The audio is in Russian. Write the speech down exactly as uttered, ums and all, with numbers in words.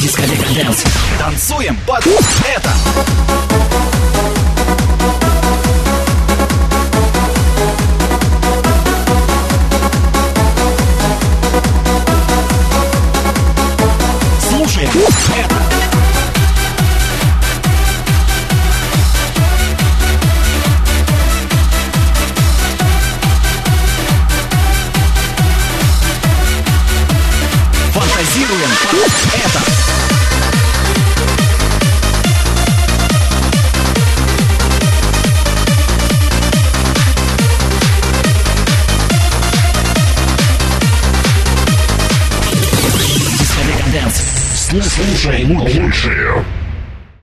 Дискотека Dance. Танцуем под это. Слушаем это. Фантазируем под это. Дискотека Dance. Слушаем лучшее.